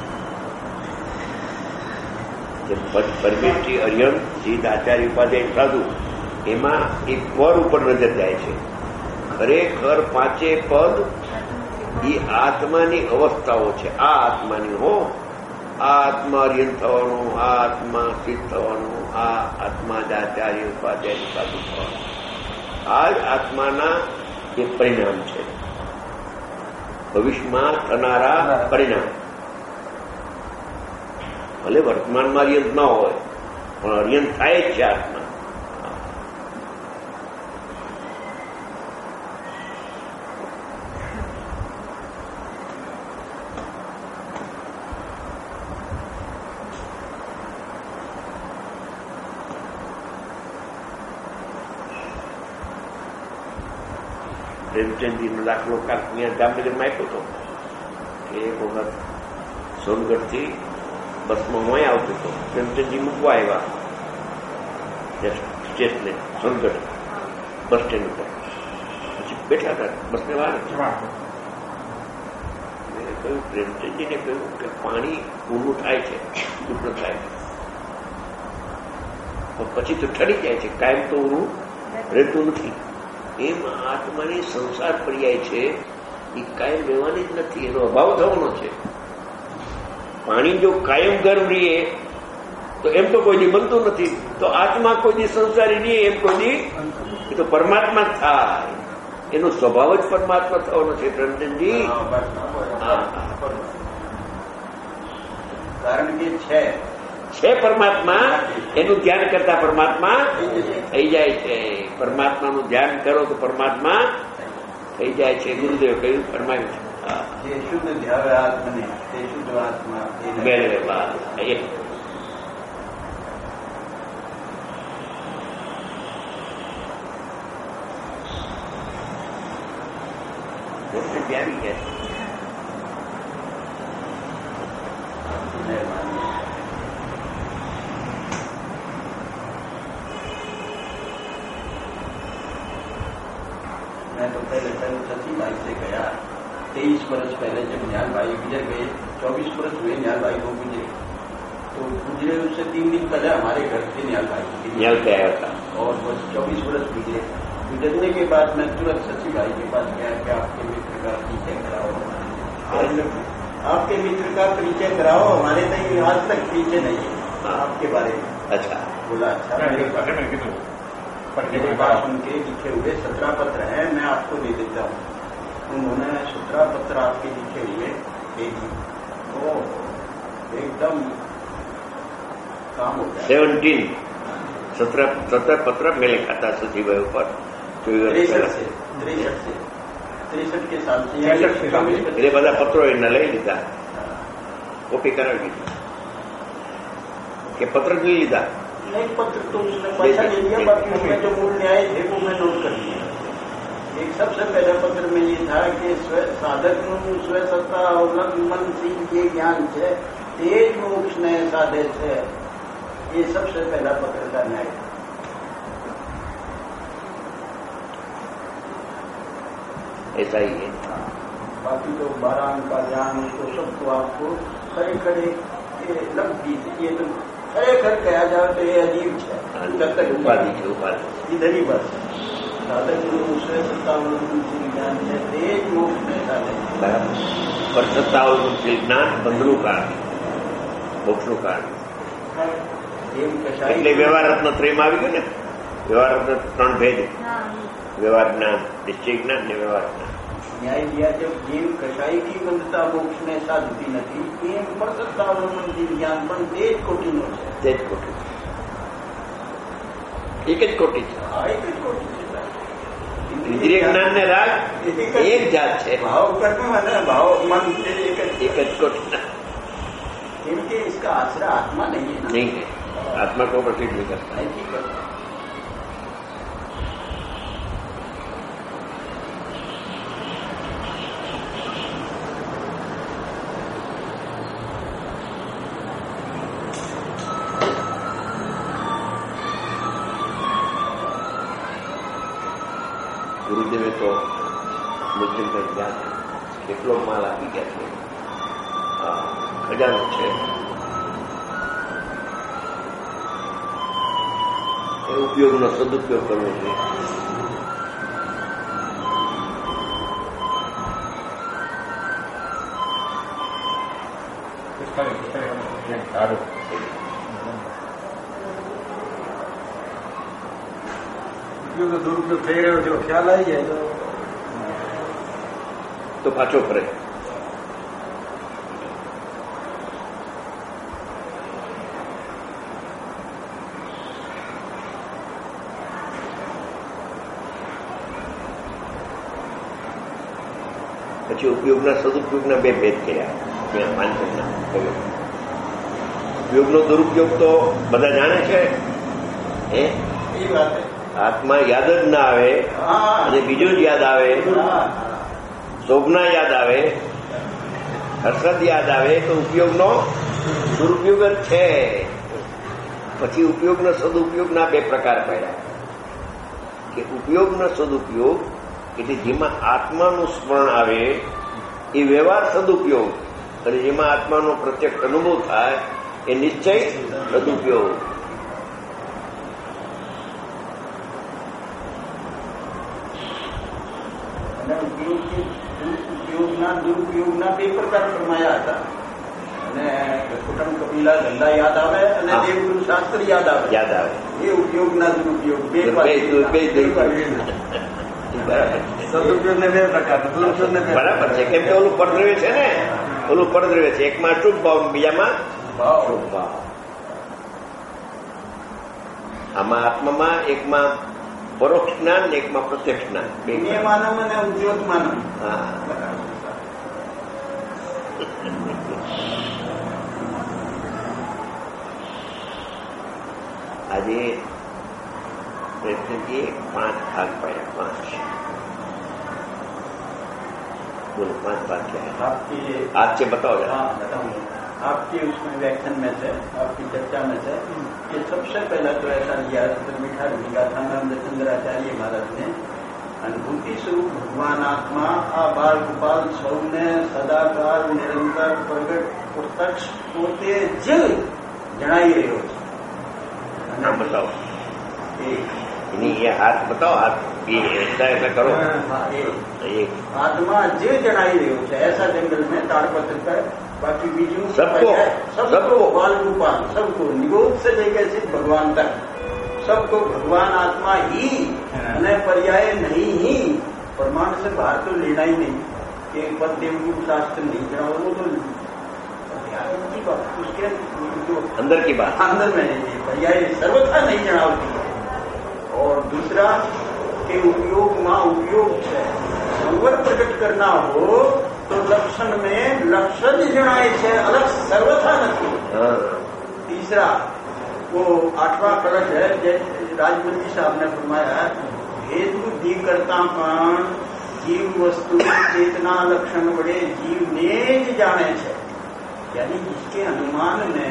પરમેષ્ઠી અર્યંત સિદ્ધ આચાર્ય ઉપાધ્યાય સાધુ એમાં એક પર ઉપર નજર જાય છે. ખરેખર પાંચે પદ એ આત્માની અવસ્થાઓ છે. આ આત્માની હો. આ આત્મા અર્યંત થવાનું, આ આત્મા સિદ્ધ થવાનું, આ આત્મા જ આચાર્ય ઉપાધ્યાય સાધુ થવાનું, આ જ આત્માના એ પરિણામ છે. ભવિષ્યમાં થનારા પરિણામ. ભલે વર્તમાનમાં અર્યંત ન હોય પણ અર્યંત થાય જ છે આત્મા. પ્રેમચંદજીનો દાખલો અહીંયા જામનગરમાં આપ્યો હતો કે એક વખત સોનગઢથી બસમાં હું અહીં આવતો હતો. પ્રેમચંદજી મૂકવા આવ્યા સ્ટેશને સોનગઢ બસ સ્ટેન્ડ ઉપર. પછી બેઠા હતા બસને વાર કહ્યું પ્રેમચંદજીને કહ્યું કે પાણી ઊંડું થાય છે, દુઃખ થાય છે, પછી તો ઠરી જાય છે, કાયમ તો ઊંડું રહેતું નથી. એમ આત્માની સંસાર પર્યાય છે એ કાયમ રહેવાની જ નથી. એનો અભાવ થવાનો છે. પાણી જો કાયમ ગરમ રહીએ તો એમ તો કોઈ દી બનતું નથી. તો આત્મા કોઈ દી સંસારી રહીએ એમ કોઈ દી એ તો પરમાત્મા થાય. એનો સ્વભાવ જ પરમાત્મા થવાનો છે. પ્રેમચંદજી કારણ કે છે પરમાત્મા. એનું ધ્યાન કરતા પરમાત્મા થઈ જાય છે. પરમાત્માનું ધ્યાન કરો તો પરમાત્મા થઈ જાય છે. ગુરુદેવ કહ્યું ફરમાયું છે. જે શુદ્ધ ધ્યાવે આત્મને તે શુદ્ધ આત્મા મેળવે બાદ પ્યારી છે. मैं तो पहले सची भाई से गया 23 वर्ष पहले जब न्याल भाई गुजर गए 24 वर्ष हुए न्याल भाई को गुजरे तो गुजरे उससे 3 दिन पहले हमारे घर से न्याल भाई न्याल पे आया था और बस 24 वर्ष गुजरे. गुजरने के बाद मैं तुरंत सची भाई के पास गया कि आपके मित्र का परिचय कराओ. आपके मित्र का परिचय कराओ. हमारे नहीं आज तक परिचय नहीं है आपके बारे में. अच्छा बोला अच्छा मेरे पास उनके लिखे हुए 17 पत्र हैं, मैं आपको दे देता हूँ. उन्होंने 17 पत्र आपके लिखे हुए वो एकदम काम हो गया. 17 पत्र મેં लिखा था सचिवाई ऊपर 63 के साल से એટલે બધા પત્રો એને લઈ લીધા, કોપી કરાવી દીધી કે પત્ર જ લઈ લીધા. नहीं पत्र तो उसने पैसा ले लिया, बाकी उसमें जो मूल न्याय थे वो मैं नोट कर लिया. एक सबसे पहले पत्र में ये था कि साधक स्व सत्ता अवलंबन ये ज्ञान है तेज मोक्ष ने साधे છે. ये सबसे पहला पत्र का न्याय. ऐसा ही है. बाकी तो 12 अंक का ज्ञान तो सबको आपको खड़े खड़े लग दीजिए. तो खरेखर कहा जाए तो ये अजीब है. उपाधि इधर ही बस साधक स्व सत्तावलंबन ज्ञान है तेज मोक्ष ने साधे. पर સત્તાવલંબન જ્ઞાન બંધનું કારણ, મોક્ષનું કારણ. એટલે વ્યવહાર રત્ન ત્રયમાં આવી ગયું ને. વ્યવહાર રત્ન 3 ભેદ: વ્યવહાર જ્ઞાન, નિશ્ચય જ્ઞાન ને વ્યવહાર જ્ઞાન. न्याय दिया जब जीव कसाई की बंधता मोक्ष ने साधती नहीं एम पर सत्तावलंबन ज्ञान पण तेज कोटिनो છે. તેજ કોટી એક જ કોટી છે. એક જ કોટી છે. ઇન્દ્રિય જ્ઞાન ને રાગ એક જાત છે. भाव करने वाला भाव मन से एक જ કોટી इनके इसका आश्रय आत्मा नहीं है ना. नहीं है. आत्मा को प्रतीत नहीं करता. नहीं करता. ગુરુદેવે તો મુસ્લિમ જ્ઞાન કેટલો માલ આપી ગયા છે, ખજાનો છે. એ ઉપયોગનો સદુપયોગ કરવો જોઈએ. ઉપયોગ દુરુપયોગ થઈ રહ્યો છે ખ્યાલ આવી જાય તો પાછો ફરે. પછી ઉપયોગના સદુપયોગના 2 ભેદ થયા. મેં વાંચનના કહ્યું. ઉપયોગનો દુરુપયોગ તો બધા જાણે છે. એ વાત આત્મા યાદ જ ના આવે અને બીજો જ યાદ આવે, શોભના યાદ આવે, હર્ષદ યાદ આવે તો ઉપયોગનો દુરુપયોગ જ છે. પછી ઉપયોગનો સદુપયોગના 2 પ્રકાર પડ્યા કે ઉપયોગનો સદુપયોગ એટલે જેમાં આત્માનું સ્મરણ આવે એ વ્યવહાર સદુપયોગ, અને જેમાં આત્માનો પ્રત્યક્ષ અનુભવ થાય એ નિશ્ચય સદુપયોગ. ઉપયોગના દુરુપયોગના 2 પ્રકાર ફરમાયા હતા. અને કુટુંબ કપિલા ધંધા યાદ આવે અને દેવગુરુ શાસ્ત્ર યાદ આવે. એ ઉપયોગના દુરુપયોગ 2 સદુપયોગ ને 2 પ્રકાર, દુરુપયોગ ને બરાબર છે. કેમ કે ઓલું પરદ્રવ્ય છે ને, ઓલું પરદ્રવ્ય છે. એકમાં શુભ ભાવ, બીજામાં શુભ ભાવ. આમાં આત્મામાં એકમાં પરોક્ષ જ્ઞાન ને એકમાં પ્રત્યક્ષ જ્ઞાન. માનવ અને ઉદ્યોગ માનવ. હા, આજે प्रयत्न किए 5 भाग पाया 5 बोलो 5 भाग क्या है आपकी आज से बताओ। हाँ बताऊंगा। आपकी उसमें व्याख्यान में से आपकी चर्चा में से ये सबसे पहला तो ऐसा लिया मीठा लिखा था रामचंद्राचार्य महाराज ने अनुभूति स्वरूप भगवान आत्मा आ बाल गोपाल सौम्य सदाकाल निरंतर प्रगट प्रत्यक्ष પોતે જ જણાઈ રહ્યો છે। नाम बताओ ये हाथ बताओ हाथ ये ऐसा करो। एक आत्मा જે જણાઈ રહ્યો છે ऐसा जंगल में ताड़पत्र कर बाकी बीजू सबको बाल गोपाल सबको निगोद से लेकर सिर्फ भगवान तक सबको भगवान आत्मा ही पर्याय नहीं ही प्रमाण से बाहर तो लेना ही नहीं कि पद देवगुरु शास्त्र नहीं जरा वो तो की बात उसके जो अंदर की बात अंदर में नहीं पर्याय सर्वथा नहीं जरा होती है। और दूसरा के उपयोग मां उपयोग है संवर प्रकट करना हो तो लक्षण में लक्षण जनाए છે अलग सर्वथा नहीं। तीसरा वो 8वां कलश है राजमंत्री साहब ने फरमाया भेद बुद्धि करता पण जीव वस्तु चेतना लक्षण बड़े जीव ने ज जाने છે यानी जिसके अनुमान में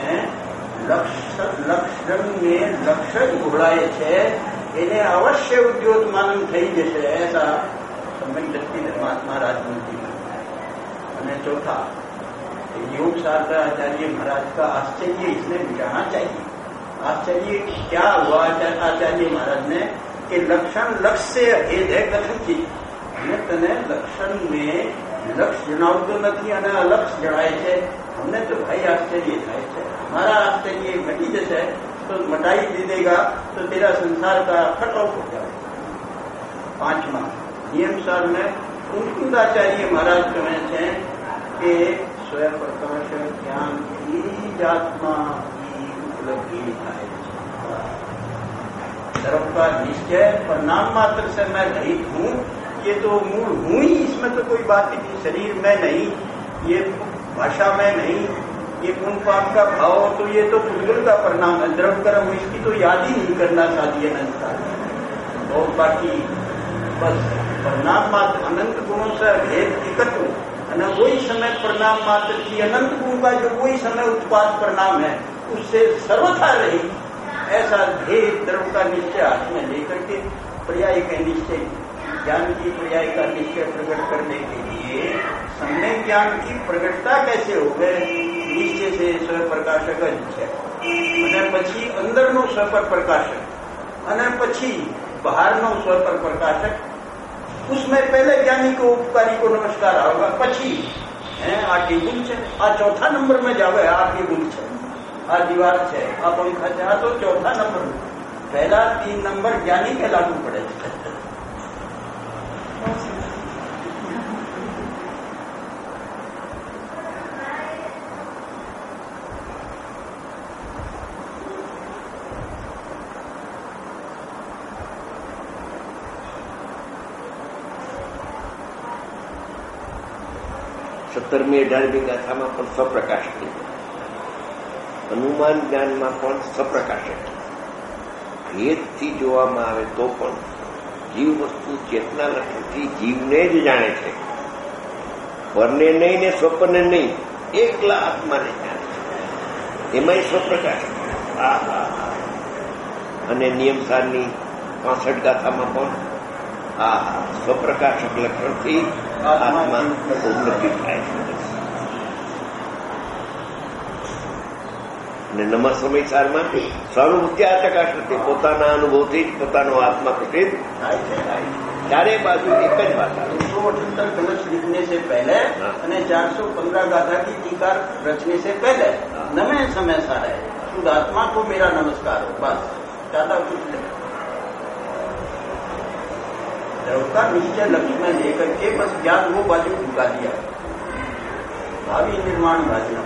लक्षण में लक्षण घोड़ाए છે એને અવશ્ય ઉદ્યોતમાન થઈ જશે ऐसा सम्यक दृष्टि धर्मात्मा राजमंत्री में। અને चौथा योग शास्त्र आचार्य महाराज का आश्चर्य इसमें मिटाना चाहिए। आश्चर्य क्या हुआ आचार्य महाराज ने कि लक्षण लक्ष्य से भेद है कथन की हमने तने लक्षण में लक्ष्य जनावतो નથી અને અલક્ષ જણાય છે हमने तो भाई आश्चर्य થાય છે हमारा आश्चर्य घटी जैसे तो मटाई दे देगा तो तेरा संसार का कट ऑफ हो जाएगा। 5वां नियम सार में कुंकुदाचार्य महाराज कहे છે कि स्वयं प्रकाश ज्ञान की आत्मा की उपलब्धि થાય धर्म का निश्चय परिणाम मात्र से मैं रहित हूँ ये तो मूल हूँ ही इसमें तो कोई बात ही नहीं। शरीर में नहीं ये भाषा में नहीं ये पुण्य पाप का भाव तो ये तो पुद्गल का परिणाम है द्रव कर्म इसकी तो याद ही नहीं करना शादी अनंत काल और बाकी बस परिणाम मात्र अनंत गुणों से भेद एकत्र અને वही समय परिणाम मात्र की अनंत गुण का जो वही समय उत्पाद परिणाम है उससे सर्वथा रही ऐसा भेद द्रव का निश्चय हाथ में लेकर के पर्याय के निश्चय ज्ञान की पर्याय का निश्चय प्रकट करने के लिए सम्यक ज्ञान की प्रकटता कैसे हो गए निश्चय से स्व प्रकाशक જ છે અને પછી અંદરનો સ્વ પ્રકાશક અને પછી બહારનો સ્વ પ્રકાશક उसमें पहले ज्ञानी को उपकारी को नमस्कार होगा पछी है आ टेबुल है आ चौथा नंबर में जावे आ टेबुल है आ दीवार है आ पंखा है तो चौथा नंबर में पहला 3 नंबर ज्ञानी के लागू पड़े સત્તરમી 18મી ગાથામાં પણ સ્વપ્રકાશ થઈ હનુમાન જ્ઞાનમાં પણ સ્વપ્રકાશક ભેદથી જોવામાં આવે તો પણ જીવ વસ્તુ ચેતના લક્ષણથી જીવને જ જાણે છે પરને નહીં ને સ્વપ્નને નહીં એકલા આત્માને જાણે છે એમાંય સ્વપ્રકાશ અને નિયમસારની 65 ગાથામાં પણ સ્વપ્રકાશક લક્ષણથી આત્મા ઉપલબ્ધિ થાય છે અને નમર સમયસારમાં સ્વાનુભૂતિ આચકાશ નથી પોતાના અનુભવથી જ પોતાનો આત્મા પ્રતિત થાય છે ચારે બાજુ એક જ વાત 178 कलश लिखने से पहले અને 415 गाथा की टीका रचने से पहले नमे समय सारे शुद्ध आत्मा को मेरा नमस्कार हो बस ज्यादा कुछ नहीं का निश्चय लक्ष्य में लेकर के बस ज्ञान वो बाजू ढुका दिया भावी निर्माण भाजना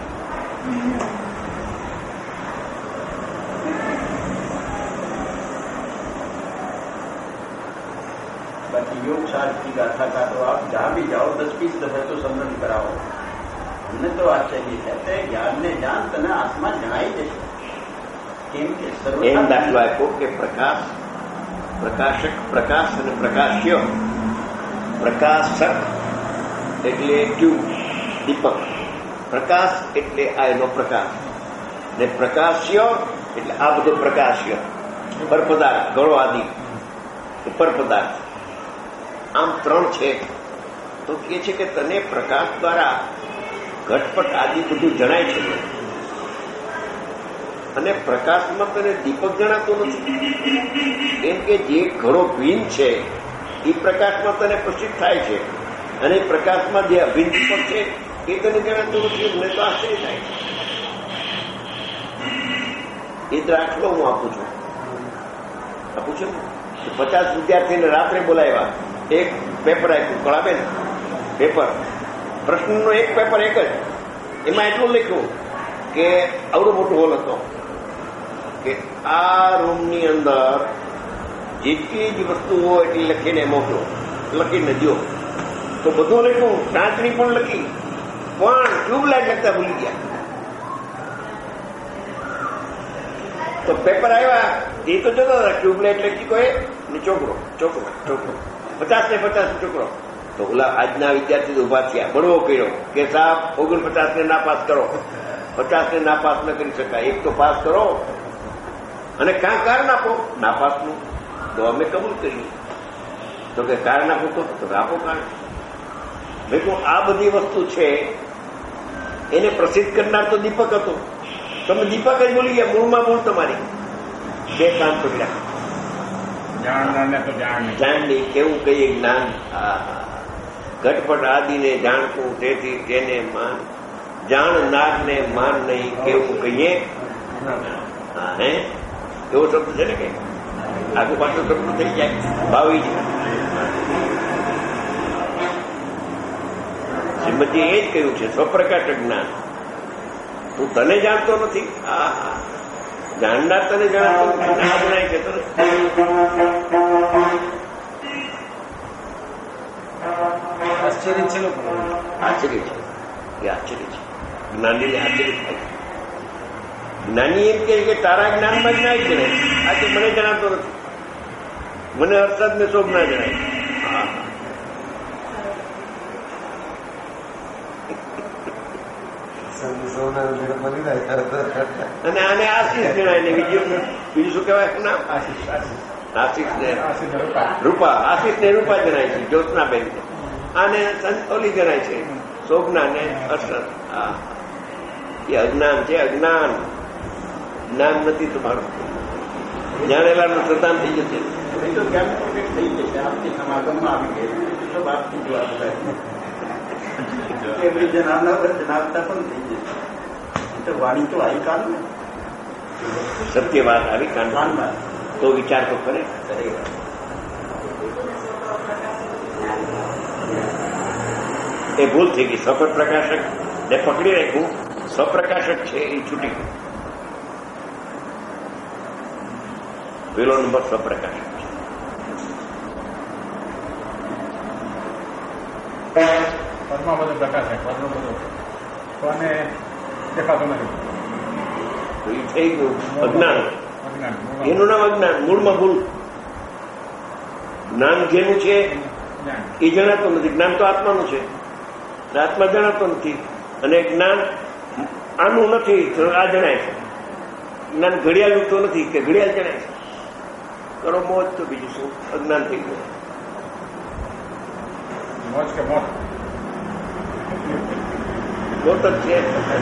बाकी योग शास्त्र की गाथा का तो आप जहां भी जाओ 10-20 दफे तो सम्मन कराओ हमने तो आश्चर्य कहते हैं ज्ञान ने जान तने आत्मा जनाई जैसे કેમ કે એમ દાખલો આપ્યો કે પ્રકાશ, પ્રકાશક, પ્રકાશ અને પ્રકાશ્ય. પ્રકાશક એટલે ટ્યુબ, દીપક. પ્રકાશ એટલે આ એનો પ્રકાશ, ને પ્રકાશ્ય એટલે આ બધો પ્રકાશ્ય, પરપદાર્થ, ગળો આદિ પરપદાર્થ. આમ 3 છે. તો કહે છે કે તને પ્રકાશ દ્વારા ઘટપટ આદિ બધું જણાય છે, અને પ્રકાશમાં તને દીપક જણાતું નથી. કેમ કે જે ઘણો ભીન છે એ પ્રકાશમાં તને પ્રસિદ્ધ થાય છે, અને પ્રકાશમાં જે અભિન્ન દીપક છે એ તને જણાતું નથી. મને તો આશ્ચર્ય થાય છે. એ દાખલો હું આપું છું. 50 વિદ્યાર્થીને રાત્રે બોલાવ્યા, એક પેપર આપ્યું, કળાબેન પેપર, પ્રશ્નનો એક પેપર એક જ. એમાં એટલું લખ્યું કે આવડો મોટો હોલ હતો કે આ રૂમની અંદર જેટલી જ વસ્તુઓ એટલી લખીને મોકલો, લખીને દો. તો બધું લખ્યું, ટાંચણી પણ લખી, પણ ટ્યુબલાઇટ લખતા ભૂલી ગયા. તો પેપર આવ્યા એ તો જતો હતા, ટ્યુબલાઇટ લખી કોઈ ને છોકરો 50 ને 50 છોકરો. તો ઓલા આજના વિદ્યાર્થી ઉભા થયા, બળવો કર્યો કે સાહેબ 49 ને ના પાસ કરો. 50 ને ના પાસ ન કરી શકાય, એક તો પાસ કરો, અને કાં કારણ આપો નાપાસનું. તો અમે કબૂલ કરીએ. તો કે કારણ આપો, તો આપો કારણ. ભાઈ આ બધી વસ્તુ છે એને પ્રસિદ્ધ કરનાર તો દીપક હતો. તમે દીપક જ બોલી ગયા, મૂળમાં મૂળ તમારી 2 કામ પકડ્યા. જાણ નહીં, કેવું કહીએ જ્ઞાન. ઘટપટ આદિને જાણતું, તેથી તેને માન. જાણનારને માન નહીં, કેવું કહીએ. હે એવો શબ્દ છે ને કે આગુ પાછું શબ્દ થઈ જાય, ભાવી છે. શ્રીમદજી એ જ કહ્યું છે, સ્વપ્રકાશ જ્ઞાન. તું તને જાણતો નથી, જાણનાર તને જાણતો નથી. આ જણાય છે તને. આશ્ચર્ય છે, આશ્ચર્ય છે, એ આશ્ચર્ય છે. જ્ઞાનીને આશ્ચર્ય થાય. જ્ઞાની એમ કે તારા જ્ઞાનમાં જ ના જણાય. આજે મને જણાતો નથી, મને અર્થાત ને શોભ ના જણાય. અને આને આશીષ જણાય ને બીજું શું કહેવાય નામ? આશીષ ને રૂપા. આશીષ ને રૂપા જણાય છે, જ્યોત્સનાબેન. આને ઓલી જણાય છે, શોભના ને અસર. એ અજ્ઞાન છે, અજ્ઞાન. જ્ઞાન નથી તમારું. જાણેલાનું પ્રધાન થઈ જશે. તો જ્ઞાન થઈ જશે. આપની સમાગમમાં આવી ગઈ તો બાપની વાત એવડી જણાવતા પણ થઈ જશે. તો વાણી તો આવી કાળ ને સત્ય વાત આવી કાંડમાં તો વિચાર તો કરે. એ ભૂલ થઈ ગઈ. સ્વપ્રકાશક ને પકડી રાખ્યું, સ્વપ્રકાશક છે એ છૂટી ગયું. પેલો નંબર સ્વપ્રકાશક છે. પદમાં બધો પ્રકાશ છે, પદનો બધો કોને દેખાતો નથી. એ થઈ ગયું અજ્ઞાન. એનું નામ અજ્ઞાન. મૂળમાં ભૂલ. જ્ઞાન જેનું છે એ જણાતું નથી. જ્ઞાન તો આત્માનું છે, આત્મા જણાતો નથી. અને જ્ઞાન આનું નથી, આ જણાય છે. જ્ઞાન ઘડિયાળનું તો નથી કે ઘડિયાળ જણાય છે. કરો મોજ, તો બીજું શું? અજ્ઞાન થઈ ગયું. મોજ કે મોત? મોત જ છે.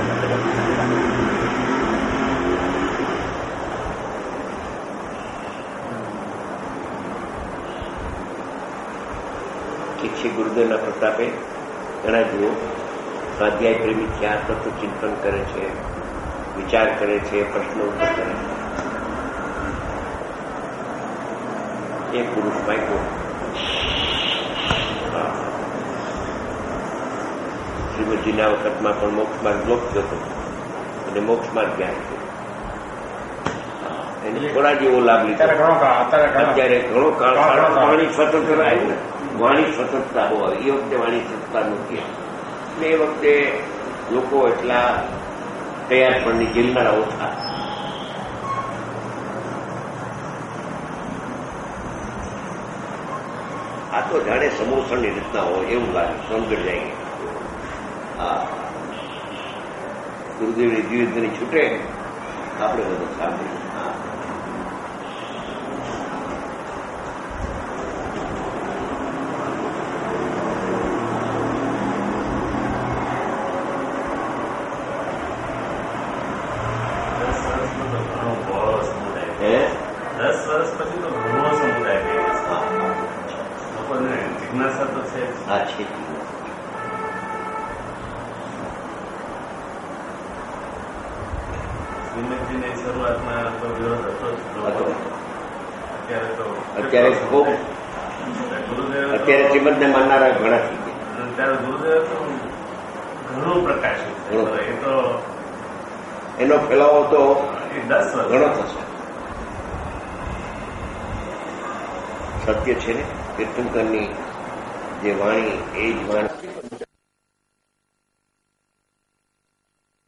ઠીક છે. ગુરુદેવના પ્રતાપે ઘણા જુઓ સ્વાધ્યાય પ્રેમી થયા, તત્વ ચિંતન કરે છે, વિચાર કરે છે, પ્રશ્નો ઉત્તર કરે છે. એ પુરુષ પાક્યો. શ્રીમદજીના વખતમાં પણ મોક્ષ માર્ગ બ્લોક થયો અને મોક્ષ માર્ગ ગયા છે. એને થોડા જેવો લાભ લીધો. અત્યારે ઘણો કાળ વાણી સ્વતંત્ર આવ્યું ને, વાણી સ્વતંત્રતા બહુ આવી. એ વખતે વાણી સ્વતંત્રતા નહોતી. એ વખતે લોકો એટલા તૈયાર પણ જેલનારા ઓછા. આ તો જાણે સમોસણની રીતના હોય એવું લાગે, સમજણ જાય. હા, ગુરુદેવની જીવિતની છૂટે આપણે બધું સાંભળ્યું. હા, અત્યારે શ્રીમદને માનનારા ઘણા થઈ ગયા. ત્યારે ગુરુદેવ તો ઘણું પ્રકાશિત એ તો એનો ફેલાવો તો 10 વર્ષ ઘણો થશે. સત્ય છે ને તીર્થંકરની જે વાણી એ જ વાણી